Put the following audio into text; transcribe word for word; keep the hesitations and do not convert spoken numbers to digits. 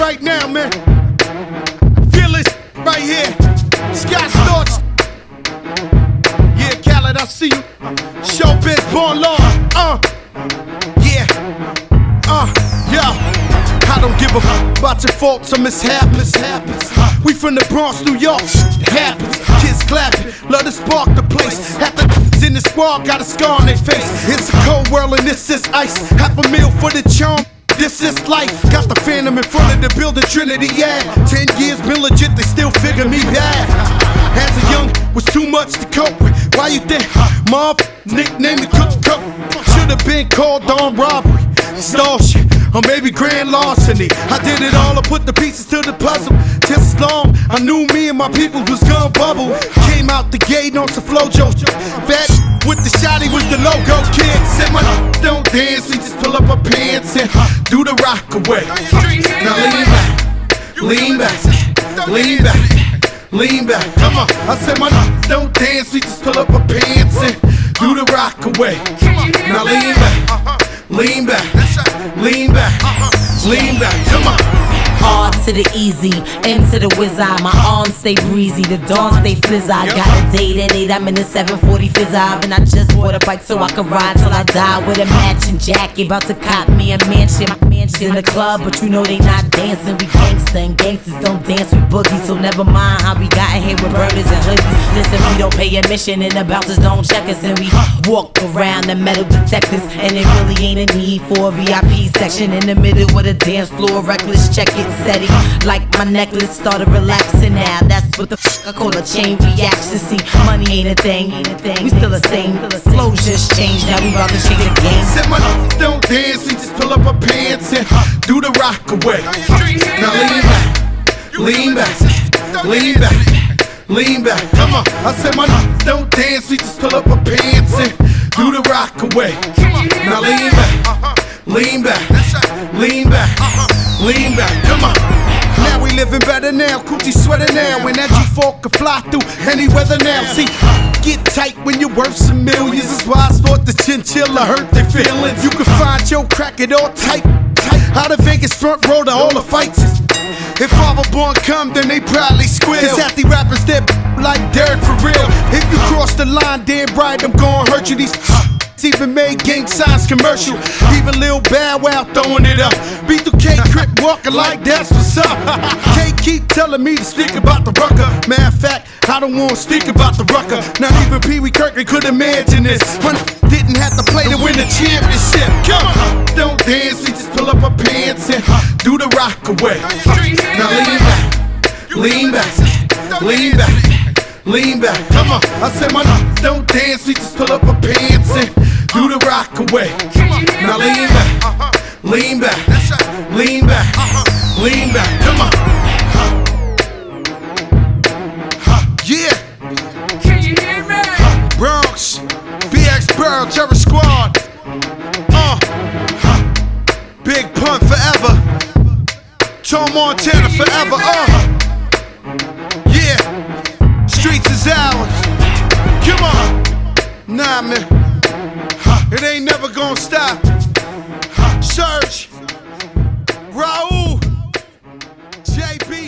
right now, man. Feel it right here. Scott Storch. Yeah, Khaled, I see you. Showbiz, born law. Uh, yeah. Uh, yeah. I don't give a fuck about your faults or mishaps. We from the Bronx, New York. It happens. Kids clapping, love to spark the place. Half the in the squad got a scar on their face. It's a cold world and this is ice. Half a meal for the charm. This is life. Got the Phantom in front of the building, Trinity, yeah. Ten years been legit, they still figure me bad. As a young, was too much to cope with. Why you think? Mob, nickname the cook cook. Should've been called on robbery, stall shit, or maybe grand larceny. I did it all, I put the pieces to the puzzle. Just as long, I knew me and my people was gonna bubble. Came out the gate on some flojo. Fat with the shotty was the logo kid. Said my don't dance, we just pull up our pants and do the rock away. Now lean back, lean back, lean back, lean back. Come on, I said my don't dance, we just pull up our pants and do the rock away. Now lean back, lean back, lean back, lean back. Come on. Hard to the easy, M to the whiz eye. My arms stay breezy, the dawn stay flizz eye. Got a date at eight, I'm in the seven forty fizz eye. And I just bought a bike so I can ride till I die with a matching jacket. About to cop me a mansion, my mansion in the club, but you know they not dancing. We gangsta and gangsters don't dance with boogies, so never mind how we got in here with burners and hoodies. Listen, we don't pay admission and the bouncers don't check us, and we walk around the metal detectors. And it really ain't a need for a V I P section in the middle with a dance floor, reckless check it. Steady, like my necklace started relaxing now. That's what the fuck I call a chain reaction. See, money ain't a thing, ain't a thing. We still the same, flow just changed. Now we about to change the game. Said my don't dance, we just pull up our pants and do the rock away. Now lean back, lean back, lean back, lean back. Come on, I said my don't dance, we just pull up our pants and do the rock away. Now lean back, lean back, lean back. Lean back, come on. Now we living better now, coochie sweater now. And that G four can fly through any weather now. See, get tight when you're worth some millions. That's why I thought the chinchilla hurt their feelings. You can find your crack it all tight, tight. Out of Vegas front row to all the fights. If Father Born come, then they probably squeal. Cause half the rappers, they're like Derek for real. If you cross the line, damn right, I'm gon' hurt you. These even made gang signs commercial. Even Lil Bow Wow throwing it up. B two K Crip walking like that's what's up. K keep telling me to speak about the rucker. Matter of fact, I don't wanna speak about the rucker. Not even Pee Wee Kirkland could imagine this. When didn't have to play to win the championship. Come on, don't dance, we just pull up our pants and do the rock away. Now lean back, lean back, lean back, lean back. Come on, I said my don't dance, we just pull up our pants and do the rock away. Now lean back, lean back, lean back, lean back. Come on. Yeah. Can you hear me? Bronx, B X Burl, Terror Squad. Uh. Big Pun forever. Tom Montana forever. Uh. Yeah. Streets is ours. Come on. Nah, man. It ain't never gonna stop. Surge, Raul, J B.